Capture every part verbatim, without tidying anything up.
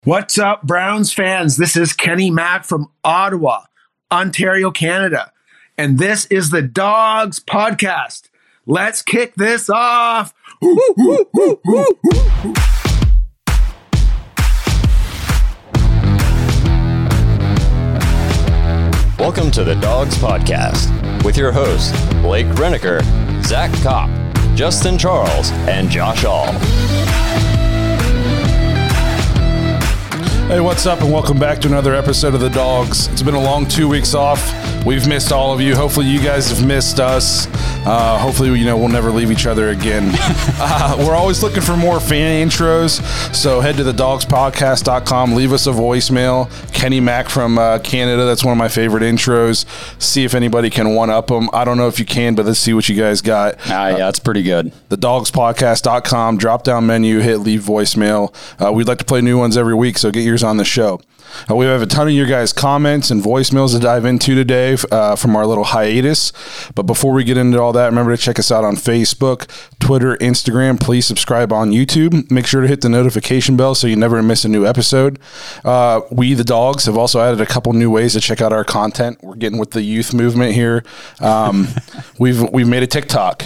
What's up, Browns fans? This is Kenny Mack from Ottawa, Ontario, Canada. And this is the Dogs Podcast. Let's kick this off. Welcome to the Dogs Podcast with your hosts, Blake Reneker, Zach Kopp, Justin Charles, and Josh All. Hey, what's up, and welcome back to another episode of The Dogs. It's been a long two weeks off. We've missed all of you. Hopefully you guys have missed us. Uh, hopefully, you know, we'll never leave each other again. Uh, we're always looking for more fan intros, so head to the dogs podcast dot com. Leave us a voicemail. Kenny Mack from uh, Canada, that's one of my favorite intros. See if anybody can one-up them. I don't know if you can, but let's see what you guys got. Ah, yeah, that's pretty good. the dogs podcast dot com, drop-down menu, hit leave voicemail. Uh, we'd like to play new ones every week, so get yours on the show. Uh, we have a ton of your guys' comments and voicemails to dive into today uh, from our little hiatus. But before we get into all that, remember to check us out on Facebook, Twitter, Instagram. Please subscribe on YouTube. Make sure to hit the notification bell so you never miss a new episode. Uh, we, the Dogs, have also added a couple new ways to check out our content. We're getting with the youth movement here. Um, we've we've made a TikTok.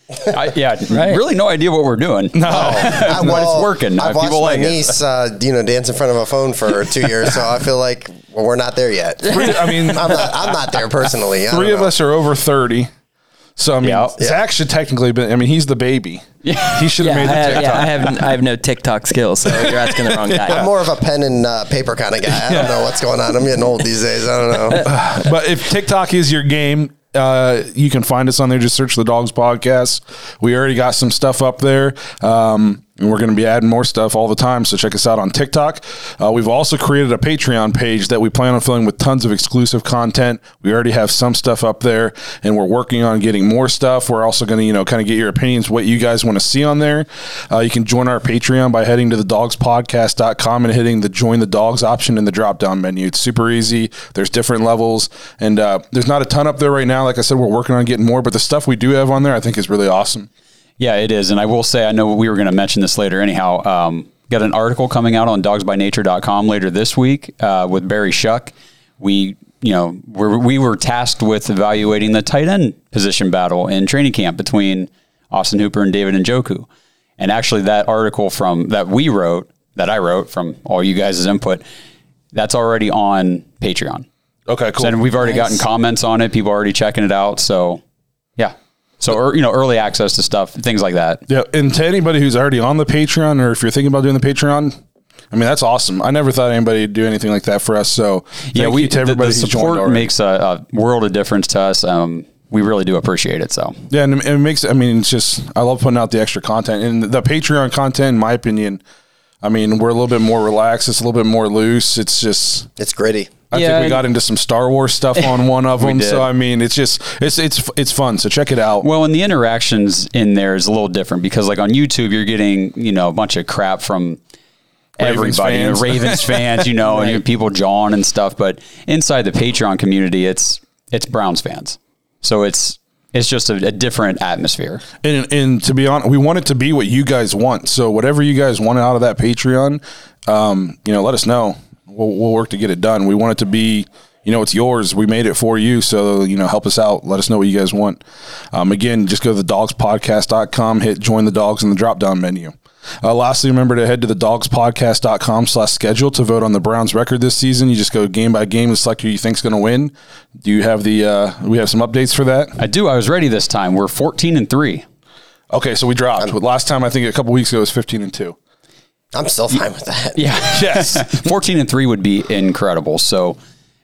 I, yeah, right. Really no idea what we're doing. No. I, but well, it's working. I've People watched like my it. niece, uh, you know, dance in front of a phone for two years, so I feel like well, we're not there yet. I mean, I'm not, I'm not there personally. I three don't of know. us are over thirty. So, I mean, Yeah. Zach should technically be, I mean, he's the baby. Yeah. He should have Yeah, made the I have, TikTok. yeah, I have I have no TikTok skills, so you're asking the wrong guy. I'm more of a pen and uh, paper kind of guy. I don't know what's going on. I'm getting old these days. I don't know. But if TikTok is your game, uh, you can find us on there. Just search the Dogs Podcast. We already got some stuff up there. Um, and we're going to be adding more stuff all the time. So check us out on TikTok. Uh, we've also created a Patreon page that we plan on filling with tons of exclusive content. We already have some stuff up there, and we're working on getting more stuff. We're also going to, you know, kind of get your opinions, what you guys want to see on there. Uh, you can join our Patreon by heading to the dogs podcast dot com and hitting the Join the Dogs option in the drop-down menu. It's super easy. There's different levels, and uh, there's not a ton up there right now. Like I said, we're working on getting more, but the stuff we do have on there I think is really awesome. Yeah, it is. And I will say, I know we were going to mention this later anyhow. Um, got an article coming out on dogs by nature dot com later this week uh, with Barry Shuck. We, you know, we're, we were tasked with evaluating the tight end position battle in training camp between Austin Hooper and David Njoku. And actually that article from that we wrote, that I wrote from all you guys' input, that's already on Patreon. Okay, cool. So, and we've already Nice. gotten comments on it. People are already checking it out. So, yeah. So, or, you know, early access to stuff, things like that. Yeah, and to anybody who's already on the Patreon, or if you're thinking about doing the Patreon, I mean, that's awesome. I never thought anybody would do anything like that for us. So, thank Yeah, we you to the, everybody the who's joined support already. makes a, a world of difference to us. Um, we really do appreciate it. So, Yeah, and it makes, I mean, it's just, I love putting out the extra content. And the Patreon content, in my opinion, I mean, we're a little bit more relaxed. It's a little bit more loose. It's just, It's gritty. I Yeah, think we and- got into some Star Wars stuff on one of We them. did. So, I mean, it's just, it's, it's, it's fun. So check it out. well, and the interactions in there is a little different because, like on YouTube, you're getting, you know, a bunch of crap from Ravens everybody, you know, fans. Ravens fans, you know, and you have people jawing and stuff. But inside the Patreon community, it's it's Browns fans. So it's it's just a, a different atmosphere. And, and to be honest, we want it to be what you guys want. So whatever you guys want out of that Patreon, um, you know, let us know. We'll, we'll work to get it done. We want it to be, you know, it's yours. We made it for you. So, you know, help us out. Let us know what you guys want. Um, again, just go to the dogs podcast dot com, hit join the dogs in the drop down menu. Uh, lastly, remember to head to the dogs podcast dot com slash schedule to vote on the Browns record this season. You just go game by game and select who you think's going to win. Do you have the, uh, we have some updates for that? I do. I was ready this time. We're fourteen and three. Okay. So we dropped. Last time, I think a couple weeks ago, was fifteen and two. I'm still fine with that. Yeah. Yes. fourteen and three would be incredible. So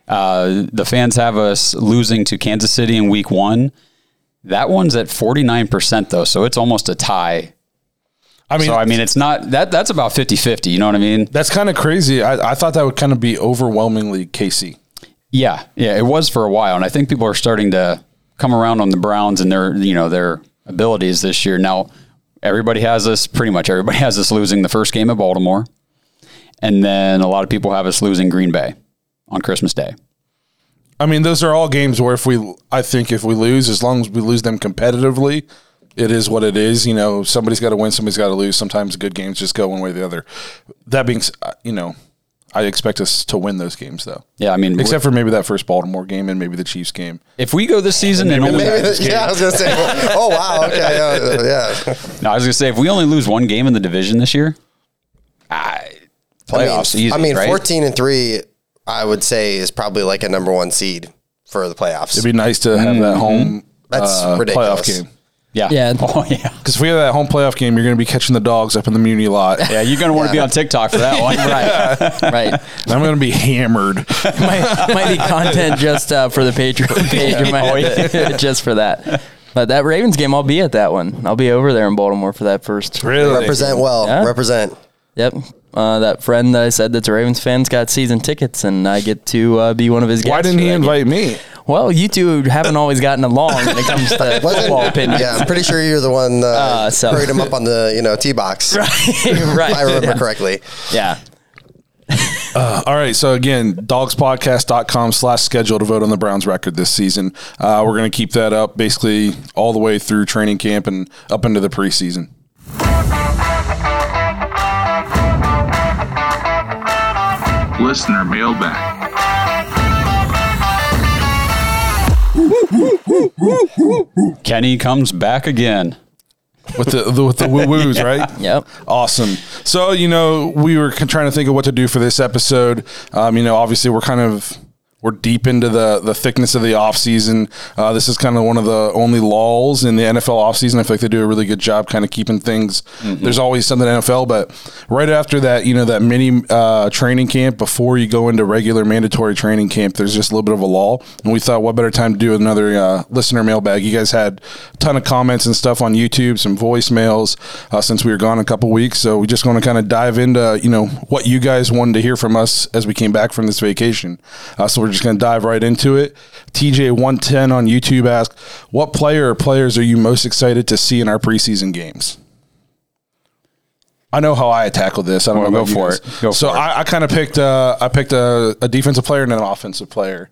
uh, the fans have us losing to Kansas City in week one. That one's at forty-nine percent though. So it's almost a tie. I mean, So, I mean, it's not that that's about fifty-fifty. You know what I mean? that's kind of crazy. I, I thought that would kind of be overwhelmingly K C. Yeah. Yeah. It was for a while. And I think people are starting to come around on the Browns and their, you know, their abilities this year. Now, everybody has us, pretty much everybody has us losing the first game at Baltimore. And then a lot of people have us losing Green Bay on Christmas Day. I mean, those are all games where if we, I think if we lose, as long as we lose them competitively, it is what it is. You know, somebody's got to win, somebody's got to lose. Sometimes good games just go one way or the other. That being, s- you know, I expect us to win those games, though. Yeah, I mean, except for maybe that first Baltimore game and maybe the Chiefs game. If we go this season and, and only maybe the, yeah, I was gonna say, oh wow, okay, yeah, yeah. No, I was gonna say if we only lose one game in the division this year, I, playoffs I mean, easy. I mean, right? fourteen and three, I would say is probably like a number one seed for the playoffs. It'd be nice to have mm-hmm. that home That's uh, ridiculous. playoff game. Yeah. Yeah. Oh, yeah. Because if we have that home playoff game, you're going to be catching the dogs up in the Muni lot. Yeah, you're going to want to yeah. be on TikTok for that one. Right. Right. And I'm going to be hammered. might, might be content just uh, for the Patreon page. You might oh, have to, yeah. just for that. But that Ravens game, I'll be at that one. I'll be over there in Baltimore for that first. Really? Represent well. Yeah. Represent. Yep. Uh, that friend that I said that's a Ravens fan's got season tickets, and I get to uh, be one of his guests. Why didn't he invite game. me? Well, you two haven't always gotten along when it comes to football opinions. Yeah, I'm pretty sure you're the one uh, uh, so. hurried him up on the you know tee box. Right, right. If I remember yeah. correctly. Yeah. Uh, all right. So again, dogspodcast.com slash schedule to vote on the Browns record this season. Uh, we're going to keep that up basically all the way through training camp and up into the preseason. Listener mailbag. Kenny comes back again. With the, the with the woo woos, yeah. right? Yep. Awesome. So you know, we were trying to think of what to do for this episode. Um, you know, obviously we're kind of we're deep into the the thickness of the off season. Uh, this is kind of one of the only lulls in the N F L off season. I feel like they do a really good job kind of keeping things. Mm-hmm. There's always something in N F L, but right after that, you know, that mini uh, training camp before you go into regular mandatory training camp, there's just a little bit of a lull. And we thought, what better time to do another uh, listener mailbag? You guys had a ton of comments and stuff on YouTube, some voicemails uh, since we were gone a couple weeks. So we just want to kind of dive into, you know, what you guys wanted to hear from us as we came back from this vacation. Uh, so we're just going to dive right into it. T J one ten on YouTube asked, what player or players are you most excited to see in our preseason games? I know how I tackle this. I don't well, know. Go for it. Go so for it. I, I kind of picked. Uh, I picked a, a defensive player and an offensive player.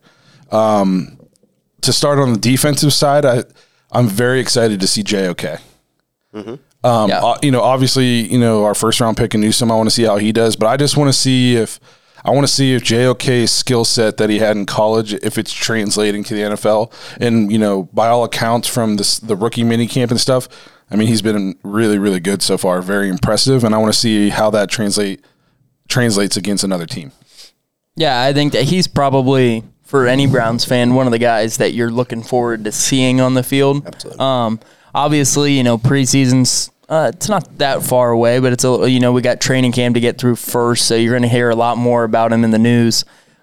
Um, to start on the defensive side, I I'm very excited to see J O K. Mm-hmm. Um, yeah. uh, you know, obviously, you know, our first round pick in Newsome. I want to see how he does, but I just want to see if. I want to see if J O K's skill set that he had in college, if it's translating to the N F L. And, you know, by all accounts from this, the rookie mini camp and stuff, I mean, he's been really, really good so far, very impressive. And I want to see how that translate translates against another team. Yeah, I think that he's probably, for any Browns fan, one of the guys that you're looking forward to seeing on the field. Absolutely. Um, obviously, you know, preseason's Uh, it's not that far away, but it's a you know we got training camp to get through first, so you're going to hear a lot more about him in the news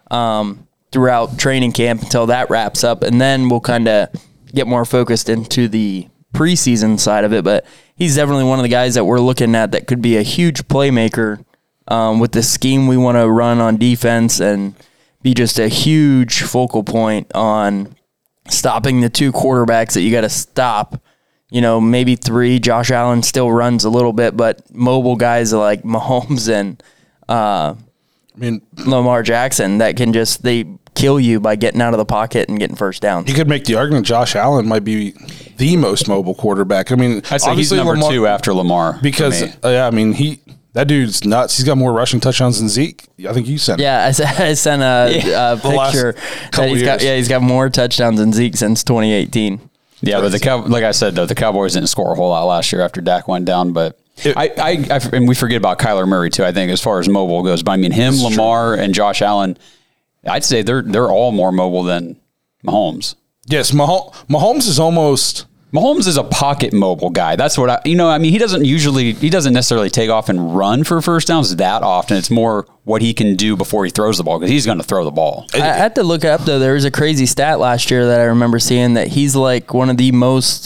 um, throughout training camp until that wraps up, and then we'll kind of get more focused into the preseason side of it. But he's definitely one of the guys that we're looking at that could be a huge playmaker um, with the scheme we want to run on defense and be just a huge focal point on stopping the two quarterbacks that you got to stop. You know, maybe three. Josh Allen still runs a little bit, but mobile guys like Mahomes and uh, I mean, Lamar Jackson that can just, they kill you by getting out of the pocket and getting first down. You could make the argument Josh Allen might be the most mobile quarterback. I mean, I'd say he's number Lamar, two after Lamar. Because, uh, yeah, I mean, he that dude's nuts. He's got more rushing touchdowns than Zeke. I think you sent it. Yeah, I, I sent a, Yeah. a picture that he's years. got, yeah, he's got more touchdowns than Zeke since twenty eighteen. Yeah, but the Cow- like I said, though, the Cowboys didn't score a whole lot last year after Dak went down. But It, I, I, I, and we forget about Kyler Murray too. I think as far as mobile goes, but I mean him, Lamar, true. and Josh Allen. I'd say they're they're all more mobile than Mahomes. Yes, Mah- Mahomes is almost. Mahomes is a pocket mobile guy. That's what I, you know, I mean, he doesn't usually, he doesn't necessarily take off and run for first downs that often. It's more what he can do before he throws the ball because he's going to throw the ball. I had to look up, though. There was a crazy stat last year that I remember seeing that he's like one of the most,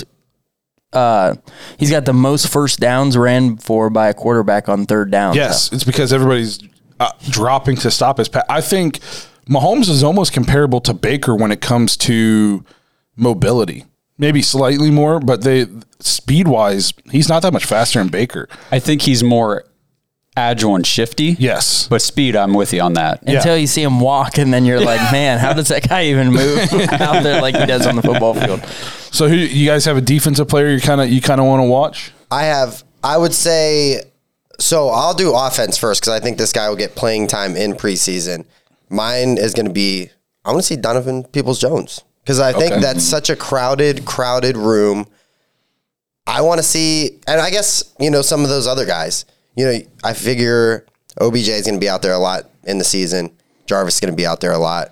uh, he's got the most first downs ran for by a quarterback on third down. Yes, so. it's because everybody's uh, dropping to stop his pass. I think Mahomes is almost comparable to Baker when it comes to mobility. Maybe slightly more, but they speed-wise, he's not that much faster than Baker. I think he's more agile and shifty. Yes. But speed, I'm with you on that. Until yeah. you see him walk, and then you're like, man, how does that guy even move out there like he does on the football field? So who you guys have a defensive player you kind of you kind of want to watch? I have, I would say So I'll do offense first because I think this guy will get playing time in preseason. Mine is going to be, I want to see Donovan Peoples-Jones because I think Okay. that's such a crowded, crowded room. I want to see, and I guess, you know, some of those other guys, you know, I figure O B J is going to be out there a lot in the season. Jarvis is going to be out there a lot.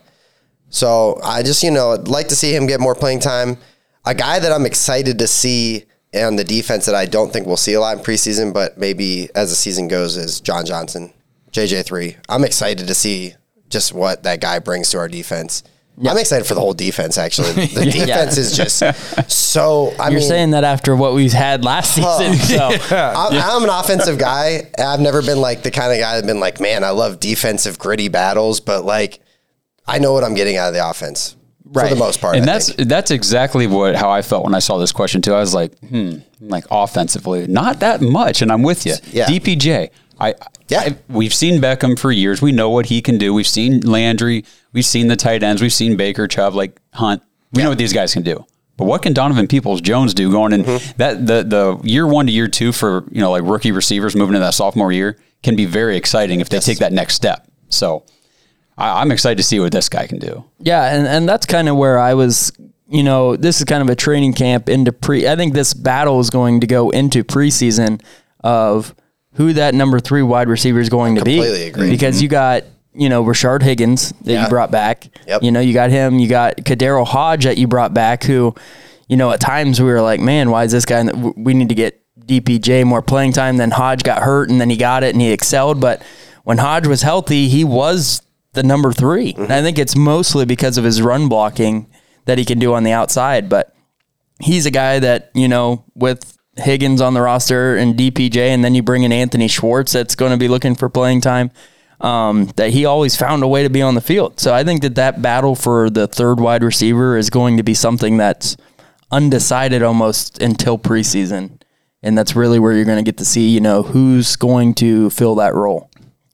So I just, you know, I'd like to see him get more playing time. A guy that I'm excited to see on the defense that I don't think we'll see a lot in preseason, but maybe as the season goes, is John Johnson, J J three. I'm excited to see just what that guy brings to our defense. Yep. I'm excited for the whole defense, actually. The defense is just so, I You're mean. saying that after what we've had last season. So. I'm, I'm an offensive guy. I've never been like the kind of guy that's been like, man, I love defensive gritty battles, but like, I know what I'm getting out of the offense Right. for the most part. And I that's think. that's exactly what how I felt when I saw this question too. I was like, hmm, like offensively, not that much, and I'm with you. Yeah. D P J, I, Yeah. I we've seen Beckham for years. We know what he can do. We've seen Landry. We've seen the tight ends. We've seen Baker, Chubb, like Hunt. We know what these guys can do. But what can Donovan Peoples-Jones do going in Mm-hmm. that the the year one to year two for you know like rookie receivers moving into that sophomore year can be very exciting if they Yes. take that next step. So I, I'm excited to see what this guy can do. Yeah, and, and that's kind of where I was, you know, this is kind of a training camp into pre. I think this battle is going to go into preseason of who that number three wide receiver is going to be. Completely agree. Because you got, you know, Rashard Higgins that Yeah. you brought back. Yep. You know, you got him. You got Kadero Hodge that you brought back who, you know, at times we were like, man, why is this guy, in the, we need to get D P J more playing time. Then Hodge got hurt and then he got it and he excelled. But when Hodge was healthy, he was the number three. Mm-hmm. And I think it's mostly because of his run blocking that he can do on the outside. But he's a guy that, you know, with Higgins on the roster and D P J, and then you bring in Anthony Schwartz that's going to be looking for playing time, um, that he always found a way to be on the field. So I think that that battle for the third wide receiver is going to be something that's undecided almost until preseason. And that's really where you're going to get to see, you know, who's going to fill that role.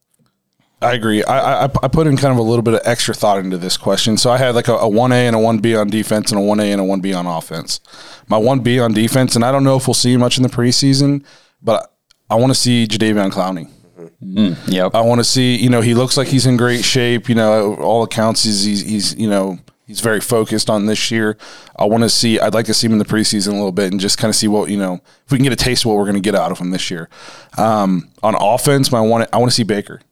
I agree. I, I I put in kind of a little bit of extra thought into this question. So I had like a, a one A and a one B on defense and a one A and a one B on offense. My one B on defense, and I don't know if we'll see much in the preseason, but I want to see Jadeveon Clowney. Mm, yep. I want to see, you know, he looks like he's in great shape. You know, all accounts, he's, he's, he's you know, he's very focused on this year. I want to see, I'd like to see him in the preseason a little bit and just kind of see what, you know, if we can get a taste of what we're going to get out of him this year. Um, on offense, my one, I want to see Baker.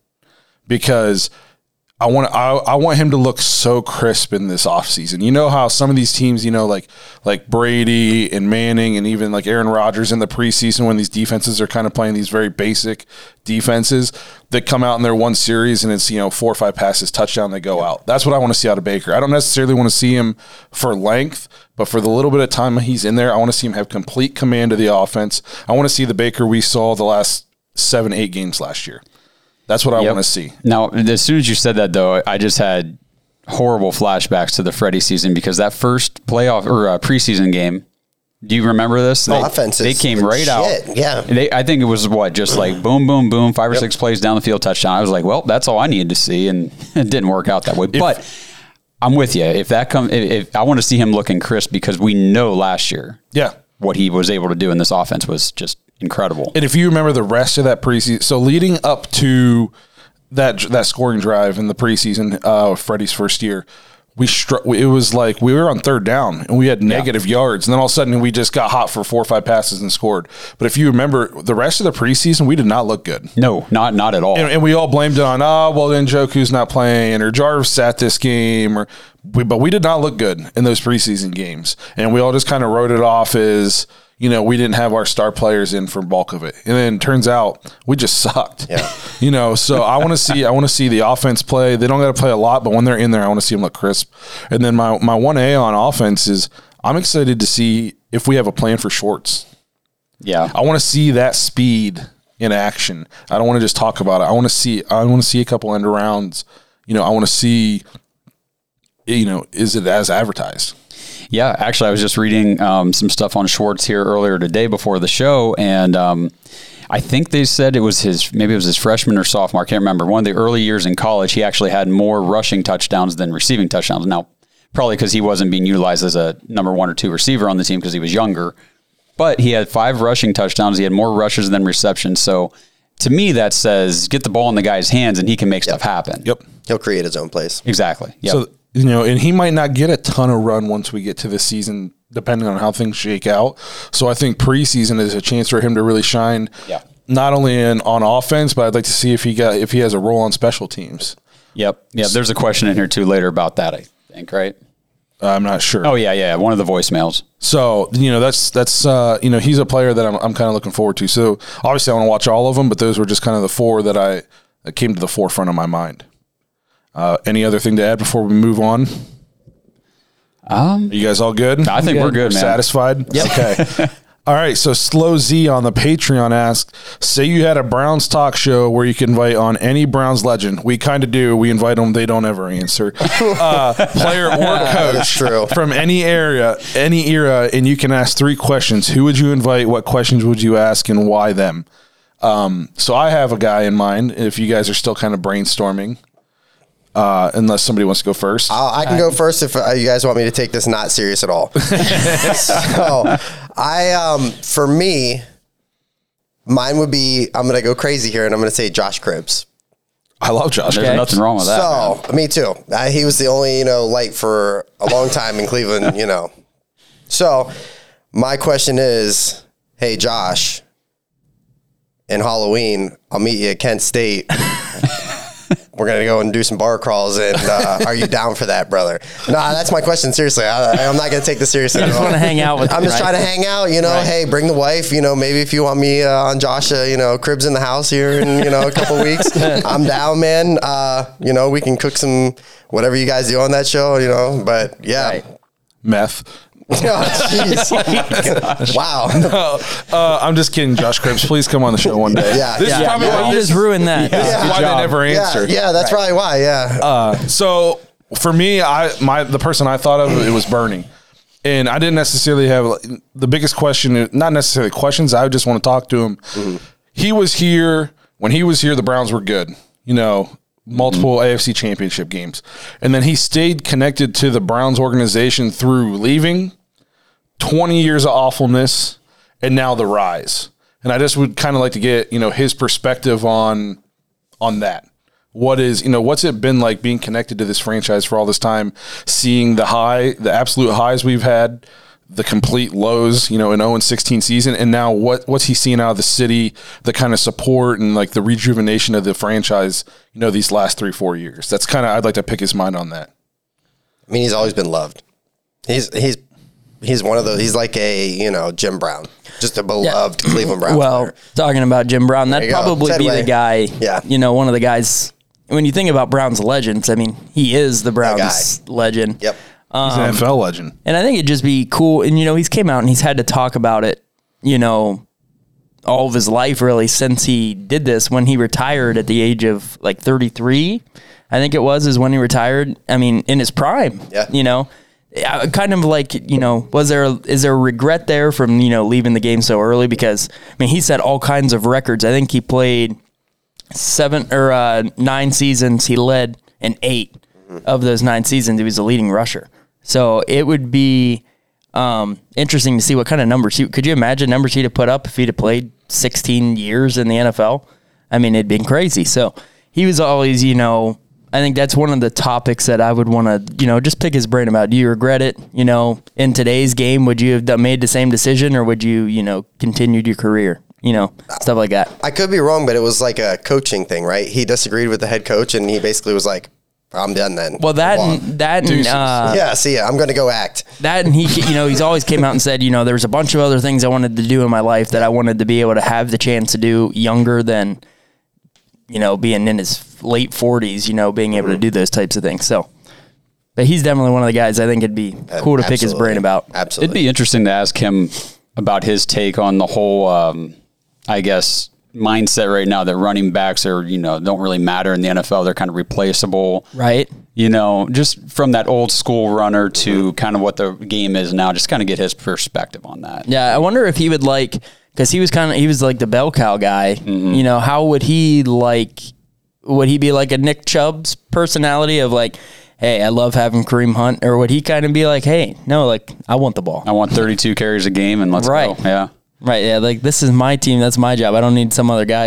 Because I want I, I want him to look so crisp in this offseason. You know how some of these teams, you know, like like Brady and Manning and even like Aaron Rodgers in the preseason when these defenses are kind of playing these very basic defenses that come out in their one series and it's, you know, four or five passes, touchdown, they go out. That's what I want to see out of Baker. I don't necessarily want to see him for length, but for the little bit of time he's in there, I want to see him have complete command of the offense. I want to see the Baker we saw the last seven, eight games last year. That's what I Yep. want to see. Now, as soon as you said that, though, I just had horrible flashbacks to the Freddie season because that first playoff or uh, preseason game. Do you remember this? The They, offense is they came right legit, out. yeah. They, I think it was what, just like boom, boom, boom, five or Yep. six plays down the field, touchdown. I was like, well, that's all I needed to see, and it didn't work out that way. But I'm with you. If that come, if, if I want to see him looking crisp because we know last year, Yeah. what he was able to do in this offense was just incredible. And if you remember the rest of that preseason, so leading up to that that scoring drive in the preseason, uh, Freddie's first year, we struck. It was like we were on third down and we had negative yeah. yards, and then all of a sudden we just got hot for four or five passes and scored. But if you remember the rest of the preseason, we did not look good. No, not not at all. And, and we all blamed it on, oh, well, then Njoku's not playing, or Jarvis sat this game, or we, but we did not look good in those preseason games, and we all just kind of wrote it off as, you know, we didn't have our star players in for bulk of it. And then it turns out we just sucked. Yeah. You know, so I want to see I want to see the offense play. They don't got to play a lot, but when they're in there, I want to see them look crisp. And then my my one A on offense is I'm excited to see if we have a plan for Schwartz. Yeah. I want to see that speed in action. I don't want to just talk about it. I want to see I want to see a couple end arounds. You know, I want to see, you know, is it as advertised? Yeah, actually, I was just reading um, some stuff on Schwartz here earlier today before the show, and um, I think they said it was his, maybe it was his freshman or sophomore, I can't remember. One of the early years in college, he actually had more rushing touchdowns than receiving touchdowns. Now, probably because he wasn't being utilized as a number one or two receiver on the team because he was younger, but he had five rushing touchdowns. He had more rushes than receptions, so to me, that says get the ball in the guy's hands and he can make Yep. stuff happen. Yep. He'll create his own plays. Exactly. Yep. So, you know, and he might not get a ton of run once we get to the season, depending on how things shake out. So I think preseason is a chance for him to really shine. Yeah. Not only in on offense, but I'd like to see if he got if he has a role on special teams. Yep. Yep. There's a question in here too later about that, I think, right? I'm not sure. Oh yeah, yeah. One of the voicemails. So, you know, that's, that's, uh, you know, he's a player that I'm, I'm kind of looking forward to. So obviously I want to watch all of them, but those were just kind of the four that I, that came to the forefront of my mind. Uh, any other thing to add before we move on? Um, Are you guys all good? I think we're good, man. Satisfied? Yep. Okay. All right. So Slow Z on the Patreon asked, say you had a Browns talk show where you can invite on any Browns legend. We kind of do. We invite them. They don't ever answer. Uh, player or coach true. from any area, any era, and you can ask three questions. Who would you invite? What questions would you ask, and why them? Um, so I have a guy in mind. If you guys are still kind of brainstorming, uh, unless somebody wants to go first. I'll, I can go first if uh, you guys want me to take this not serious at all. So I, um, for me, mine would be, I'm going to go crazy here and I'm going to say Josh Cribbs. I love Josh. There's Okay. nothing wrong with that. So man. me too. Uh, he was the only, you know, light for a long time in Cleveland, you know. So my question is, hey, Josh, in Halloween, I'll meet you at Kent State. We're going to go and do some bar crawls. And uh, are you down for that, brother? Nah, that's my question. Seriously. I, I'm not going to take this seriously. I just want to hang out with I'm him, just right? trying to hang out, you know, Right. hey, bring the wife, you know, maybe if you want me uh, on Josh, uh, you know, Cribs in the house here in, you know, a couple weeks, I'm down, man. Uh, you know, we can cook some, whatever you guys do on that show, you know, but yeah. Right. Meth. Oh, jeez. Wow. Uh, I'm just kidding, Josh Cribbs. Please come on the show one day. Yeah, This yeah, is probably Yeah, why, you this just is ruined that. Yeah. why they never Yeah, answer. yeah, that's probably why, yeah. Uh, so for me, I my the person I thought of it was Bernie, and I didn't necessarily have the biggest question. Not necessarily questions. I just want to talk to him. Mm-hmm. He was here when he was here. The Browns were good. You know. Multiple mm-hmm. A F C championship games. And then he stayed connected to the Browns organization through leaving, twenty years of awfulness, and now the rise. And I just would kind of like to get, you know, his perspective on on that. What is, you know, what's it been like being connected to this franchise for all this time, seeing the high, the absolute highs we've had, the complete lows, you know, an oh and sixteen season, and now what what's he seeing out of the city, the kind of support and like the rejuvenation of the franchise, you know, these last three, four years. That's kind of, I'd like to pick his mind on that. I mean, he's always been loved. He's, he's, he's one of those, he's like a, you know, Jim Brown, just a beloved Cleveland Browns Well, player. talking about Jim Brown, that'd you go. probably be Segway. the guy, Yeah. you know, one of the guys, when you think about Browns legends, I mean, he is the Browns legend. Yep. He's an N F L legend. And I think it'd just be cool. And, you know, he's came out and he's had to talk about it, you know, all of his life really since he did this. When he retired at the age of like thirty-three, I think it was, is when he retired. I mean, in his prime, Yeah. you know, I- kind of like, you know, was there, is there a regret there from, you know, leaving the game so early? Because, I mean, he set all kinds of records. I think he played seven or uh, nine seasons. He led in eight of those nine seasons. He was the leading rusher. So it would be um, interesting to see what kind of numbers he, could you imagine numbers he'd have put up if he'd have played sixteen years in the N F L? I mean, it'd been crazy. So he was always, you know, I think that's one of the topics that I would want to, you know, just pick his brain about. Do you regret it? You know, in today's game, would you have done, made the same decision, or would you, you know, continued your career? You know, stuff like that. I could be wrong, but it was like a coaching thing, right? He disagreed with the head coach and he basically was like, I'm done then. Well, that Long. and, that and uh, yeah, see ya. I'm going to go act. that and he, you know, he's always came out and said, you know, there's a bunch of other things I wanted to do in my life that I wanted to be able to have the chance to do younger than, you know, being in his late forties, you know, being able to do those types of things. So, but he's definitely one of the guys I think it'd be cool to pick his Absolutely. brain about. Absolutely. It'd be interesting to ask him about his take on the whole, um, I guess, mindset right now that running backs are, you know, don't really matter in the N F L. They're kind of replaceable. Right. You know, just from that old school runner to kind of what the game is now, just kind of get his perspective on that. Yeah, I wonder if he would like, because he was kind of, he was like the bell cow guy. Mm-hmm. You know, how would he like, would he be like a Nick Chubb's personality of like, hey, I love having Kareem Hunt? Or would he kind of be like, hey, no, like, I want the ball. I want thirty-two carries a game and let's Right. go. Yeah. Right, yeah, like this is my team, that's my job. I don't need some other guy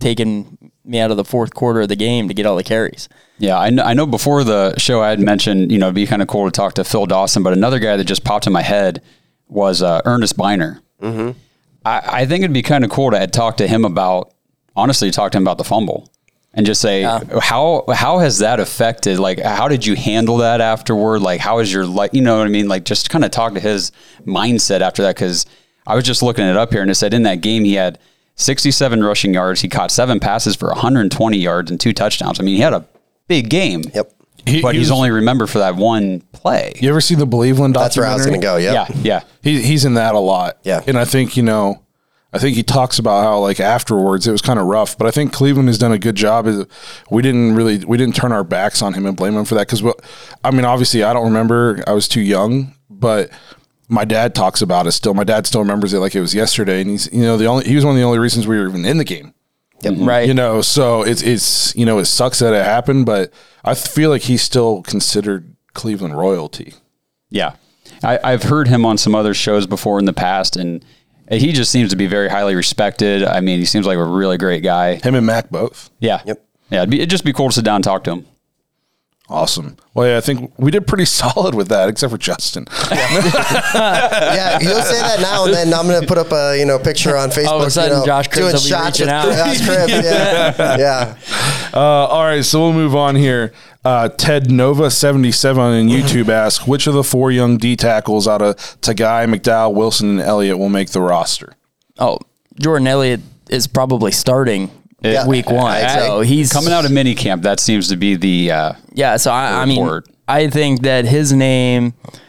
taken me out of the fourth quarter of the game to get all the carries. Yeah, I know, I know before the show I had mentioned, you know, it'd be kind of cool to talk to Phil Dawson, but another guy that just popped in my head was uh, Ernest Biner. Mm-hmm. I, I think it'd be kind of cool to talk to him about, honestly, talk to him about the fumble and just say, yeah. how how has that affected, like, how did you handle that afterward? Like, how is your, like, you know what I mean? Like, just kind of talk to his mindset after that, because I was just looking it up here, and it said in that game he had sixty-seven rushing yards. He caught seven passes for one hundred twenty yards and two touchdowns. I mean, he had a big game. Yep. He, but he he's was, only remembered for that one play. You ever see the Believeland documentary? That's where I was going to go. Yep. Yeah, yeah. He, he's in that a lot. Yeah. And I think, you know, I think he talks about how, like, afterwards it was kind of rough, but I think Cleveland has done a good job. We didn't really, we didn't turn our backs on him and blame him for that. Cause, I mean, obviously I don't remember, I was too young, but my dad talks about it still. My dad still remembers it like it was yesterday. And he's, you know, the only, he was one of the only reasons we were even in the game. Yep. Right. You know, so it's, it's, you know, it sucks that it happened, but I feel like he's still considered Cleveland royalty. Yeah. I, I've heard him on some other shows before in the past, and he just seems to be very highly respected. I mean, he seems like a really great guy. Him and Mac both. Yeah. Yep. Yeah. It'd, be, it'd just be cool to sit down and talk to him. Awesome. Well, yeah, I think we did pretty solid with that, except for Justin. Yeah, you'll say that now, and then I'm going to put up a you know picture on Facebook. All of a sudden, you know, Josh Cribbs doing will be shots reaching with out. Josh Cribbs. Yeah, yeah. Uh, all right, so we'll move on here. Uh, Ted Nova seventy-seven on YouTube asks, which of the four young D tackles out of Tagai, McDowell, Wilson, and Elliott will make the roster? Oh, Jordan Elliott is probably starting Yeah. week one. I So he's Coming out of minicamp, that seems to be the uh, Yeah, so I, I mean, report. I think that his name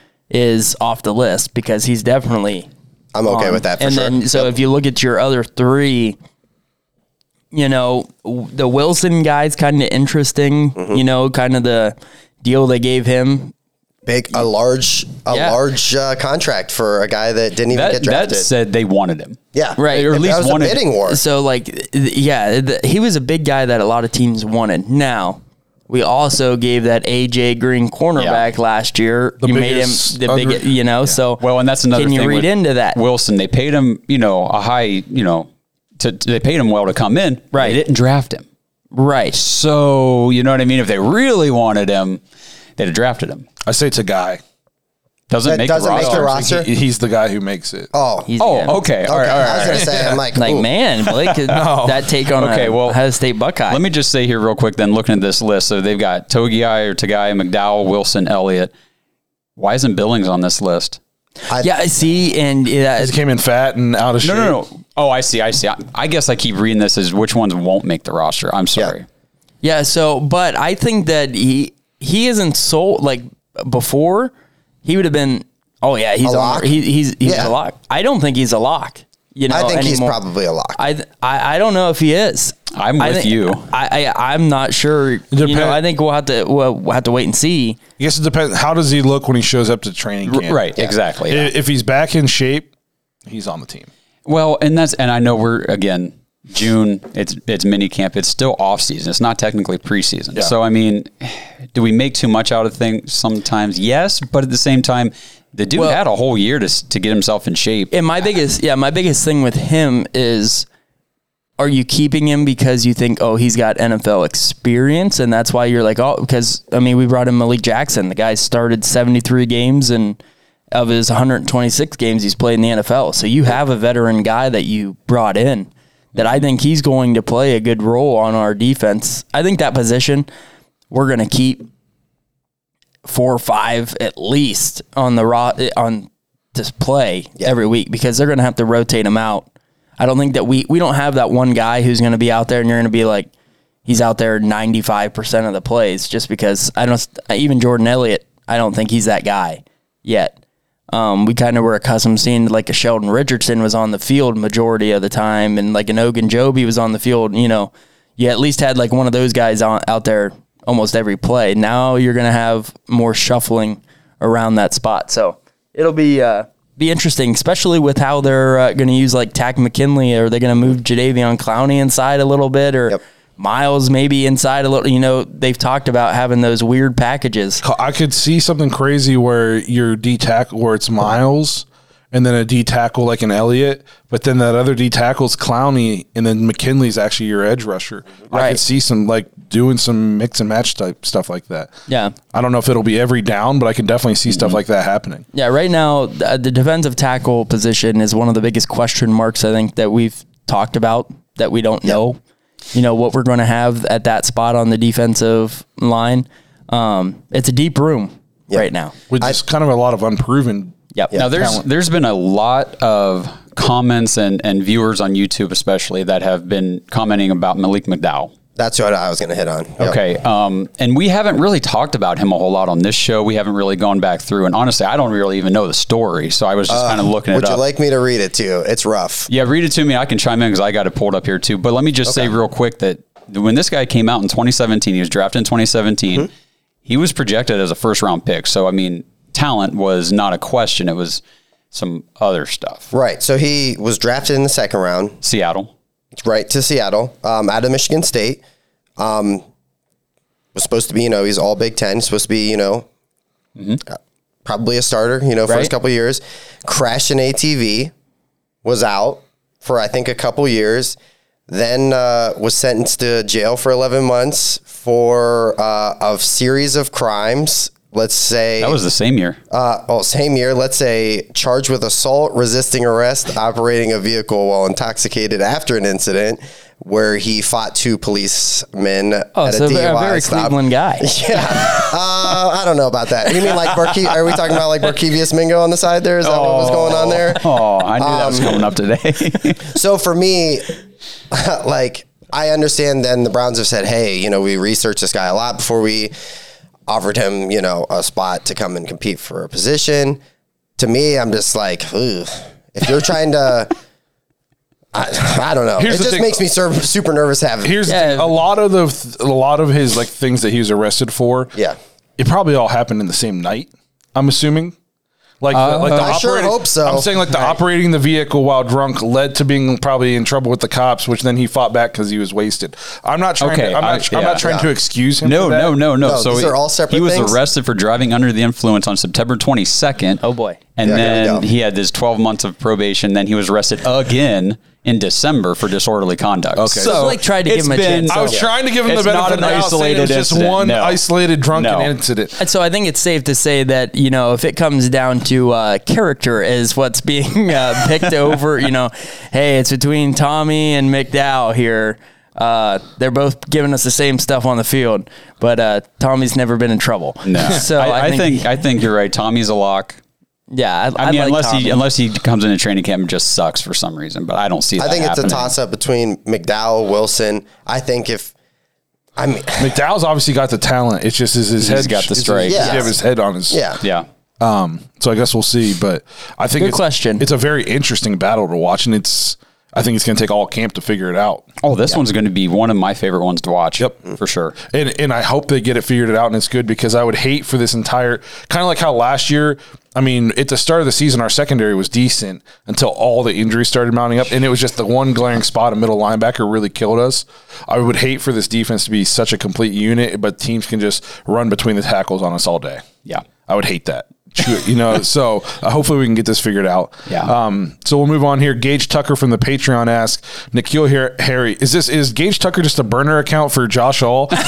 is off the list because he's definitely. I'm okay on. with that for and sure. then, so if you look at your other three, you know, w- the Wilson guy's kind of interesting. Mm-hmm. You know, kind of the deal they gave him. Big, a large, a Yeah. large uh, contract for a guy that didn't even that, get that drafted. said they wanted him. yeah, Right. Or at least that was wanted a bidding war. So, like, th- yeah, th- he was a big guy that a lot of teams wanted. Now, we also gave that A J Green cornerback Yeah. last year. The you made him biggest the big, under- you know. So, Well, and that's another Can thing. you read with into that? Wilson, they paid him, you know, a high, you know, to, they paid him well to come in. Right. They didn't draft him. right? So, you know what I mean? If they really wanted him, they'd have drafted him. I say Tagai. Doesn't That make doesn't the make roster. the roster. He, he's the guy who makes it. Oh, He's Oh, the- okay. All okay. right, all right. I was all gonna right. say, I'm like, Like, ooh. man, Blake, could that take on Okay, a well, Ohio State Buckeye? Let me just say here real quick then, looking at this list. So they've got Togiai or Tagai, McDowell, Wilson, Elliott. Why isn't Billings on this list? I, yeah, I see, and yeah, He came in fat and out of shape. No, no, no. Oh, I see. I see. I, I guess I keep reading this as which ones won't make the roster. I'm sorry. yeah. So, but I think that he he isn't so like before he would have been. Oh yeah, he's A on. lock? He, he's he's Yeah. a lock. I don't think he's a lock. You know, I think he's anymore. probably a lock. I, th- I I don't know if he is. I'm I with think- you. I, I I'm not sure. You Depend- know, I think we'll have to we'll, we'll have to wait and see. I guess it depends. How does he look when he shows up to training R- camp? Right. Exactly. I- If he's back in shape, he's on the team. Well, and that's and I know we're again June. It's it's mini camp. It's still off season. It's not technically preseason. Yeah. So I mean, do we make too much out of things sometimes? Yes, but at the same time, the dude Well- had a whole year to s- to get himself in shape. And my biggest, yeah, my biggest thing with him is, are you keeping him because you think, oh, he's got N F L experience, and that's why you're like, oh, because I mean, we brought in Malik Jackson. The guy started seventy-three games, and of his one hundred twenty-six games, he's played in the N F L. So you have a veteran guy that you brought in that I think he's going to play a good role on our defense. I think that position we're going to keep four or five at least on the raw on display Yeah. every week because they're going to have to rotate them out. I don't think that we we don't have that one guy who's going to be out there and you're going to be like he's out there ninety-five percent of the plays just because I don't even Jordan Elliott, I don't think he's that guy yet. Um, we kind of were accustomed seeing like a Sheldon Richardson was on the field majority of the time and like an Ogunjobi was on the field, you know, you at least had like one of those guys on, out there almost every play. Now you're going to have more shuffling around that spot. So it'll be uh, be interesting, especially with how they're uh, going to use like Tack McKinley. Or they're going to move Jadeveon Clowney inside a little bit or Yep. Miles maybe inside a little. You know, they've talked about having those weird packages. I could see something crazy where your D tackle, where it's Miles, and then a D tackle like an Elliott, but then that other D tackle's Clowney, and then McKinley's actually your edge rusher. I Right. could see some like doing some mix and match type stuff like that. Yeah. I don't know if it'll be every down, but I can definitely see stuff like that happening. Yeah, right now the, the defensive tackle position is one of the biggest question marks I think that we've talked about that we don't know. You know what we're going to have at that spot on the defensive line. Um, it's a deep room Yep. right now. With just kind of a lot of unproven. Yep. Now there's talent. there's been a lot of comments and, and viewers on YouTube especially that have been commenting about Malik McDowell. That's what I was going to hit on. Yep. Okay. Um, and we haven't really talked about him a whole lot on this show. We haven't really gone back through. And honestly, I don't really even know the story. So I was just kind of looking it Would up. you like me to read it to you? It's rough. Yeah, read it to me. I can chime in because I got it pulled up here too. But let me just say real quick that when this guy came out in twenty seventeen, he was drafted in twenty seventeen. Mm-hmm. He was projected as a first round pick. So, I mean, talent was not a question. It was some other stuff. Right. So he was drafted in the second round. Seattle. Right to Seattle, um, out of Michigan State. Um, was supposed to be, you know, he's all Big Ten. He's supposed to be, you know, mm-hmm. uh, probably a starter, you know, Right. first couple of years. Crashed an A T V, was out for, I think, a couple years. Then uh, was sentenced to jail for eleven months for uh, a series of crimes. Let's say That was the same year. Uh, oh, same year. Let's say charged with assault, resisting arrest, operating a vehicle while intoxicated after an incident where he fought two policemen Oh, at so a a D U I very stop. Cleveland guy. Yeah, uh, I don't know about that. You mean like Barke- Are we talking about like Barkevius Mingo on the side there? Is that what was going on there? Oh, I knew that was Um, coming up today. So for me, like, I understand then the Browns have said, hey, you know, we researched this guy a lot before we offered him, you know, a spot to come and compete for a position. To me, I'm just like, ugh. If you're trying to, I, I don't know. Here's it the just thing. makes me sur- super nervous having. Here's Yeah. the thing. a lot of the a lot of his like things that he was arrested for. Yeah. It probably all happened in the same night. I'm assuming. Like, the, like the I sure operating- hope so. I'm saying like the operating the vehicle while drunk led to being probably in trouble with the cops, which then he fought back because he was wasted. I'm not trying. Okay, to, I'm, I- not, I'm yeah. not trying Yeah. to excuse him. No, for that. no, no, no. No, So these he- are all separate he was things? arrested for driving under the influence on September twenty-second. Oh, boy. And Yeah, then yeah, yeah. he had this twelve months of probation. Then he was arrested again in December for disorderly conduct. Okay. So Blake tried to give it's him a been- chance. I was Yeah. trying to give him It's the benefit not of an the doubt, saying isolated it was just incident. one No. isolated drunken No. incident. And so I think it's safe to say that, you know, if it comes down to uh, character is what's being uh, picked over, you know, hey, it's between Tommy and McDowell here. Uh, they're both giving us the same stuff on the field, but uh, Tommy's never been in trouble. No. So I, I, I, think, I think you're right. Tommy's a lock. yeah, I, I mean, like unless Tommy. he unless he comes into training camp and just sucks for some reason, but I don't see that I think it's happening. a toss up between McDowell, Wilson. I think if, I mean, McDowell's obviously got the talent. It's just his, his He's head got the it's- strike. He Yeah. have his head on his. yeah. Yeah. Um. So I guess we'll see. But I think Good it's, question. It's a very interesting battle to watch, and it's. I think it's going to take all camp to figure it out. Oh, this one's going to be one of my favorite ones to watch. Yep. For sure. And and I hope they get it figured it out and it's good, because I would hate for this entire kind of like how last year, I mean, at the start of the season, our secondary was decent until all the injuries started mounting up, and it was just the one glaring spot a middle linebacker really killed us. I would hate for this defense to be such a complete unit, but teams can just run between the tackles on us all day. Yeah. I would hate that. You know, so uh, hopefully we can get this figured out. Yeah. Um. So we'll move on here. Gage Tucker from the Patreon asks, N'Keal Har- Harry, is this is Gage Tucker just a burner account for Josh Hall? There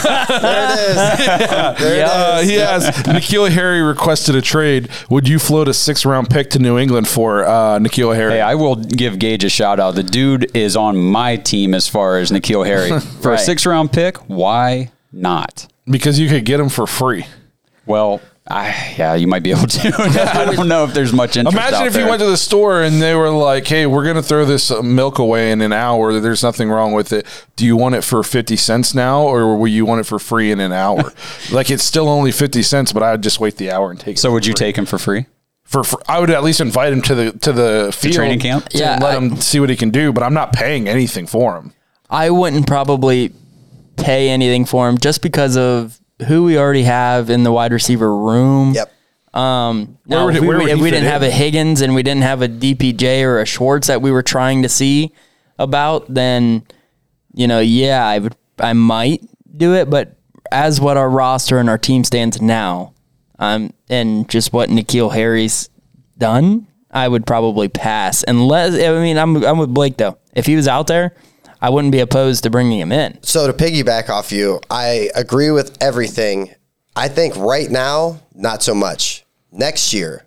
it is. There Uh, it is. he has N'Keal Harry requested a trade. Would you float a six round pick to New England for uh, N'Keal Harry? Hey, I will give Gage a shout out. The dude is on my team as far as N'Keal Harry. For a Right. six round pick, why not? Because you could get him for free. Well, I, yeah, you might be able to. I don't know if there's much interest Imagine out if there. you went to the store and they were like, "Hey, we're going to throw this uh, milk away in an hour. There's nothing wrong with it. Do you want it for fifty cents now, or will you want it for free in an hour?" Like, it's still only fifty cents, but I would just wait the hour and take it. So for would you free. take him for free? For, for I would at least invite him to the to the field, training camp? to Yeah, let I- him see what he can do. But I'm not paying anything for him. I wouldn't probably pay anything for him just because of who we already have in the wide receiver room. Yep. Um, Where now, would if he- we, where would if he we fit didn't have in? a Higgins and we didn't have a D P J or a Schwartz that we were trying to see about, then, you know, yeah, I would, I might do it. But as what our roster and our team stands now, um, and just what N'Keal Harry's done, I would probably pass. Unless, I mean, I'm I'm with Blake though. If he was out there, I wouldn't be opposed to bringing him in. So to piggyback off you, I agree with everything. I think right now, not so much. Next year,